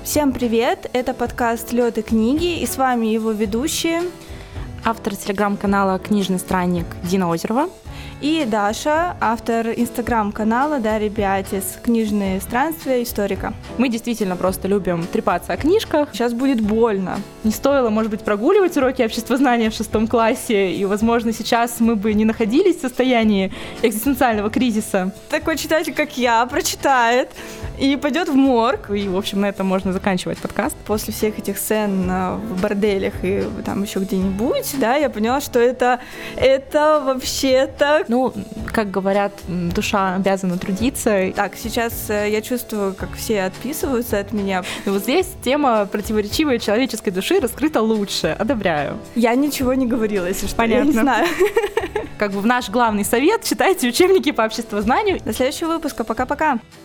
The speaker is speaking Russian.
Всем привет! Это подкаст «Лёд и книги», и с вами его ведущие, автор телеграм-канала «Книжный странник» Дина Озерова и Даша, автор инстаграм-канала Дарья Биатис «Книжные странствия историка». Мы действительно просто любим трепаться о книжках. Сейчас будет больно. Не стоило, может быть, прогуливать уроки обществознания в 6 классе, и, возможно, сейчас мы бы не находились в состоянии экзистенциального кризиса. Такой читатель, как я, прочитает и пойдет в морг. И, в общем, на этом можно заканчивать подкаст. После всех этих сцен в борделях и там еще где-нибудь, да, я поняла, что это вообще-то... Ну, как говорят, душа обязана трудиться. Так, сейчас я чувствую, как все отписываются от меня. И вот здесь тема противоречивой человеческой души раскрыта лучше. Одобряю. Я ничего не говорила, если что. Понятно. Я не знаю. Как бы наш главный совет — читайте учебники по обществознанию. До следующего выпуска. Пока-пока.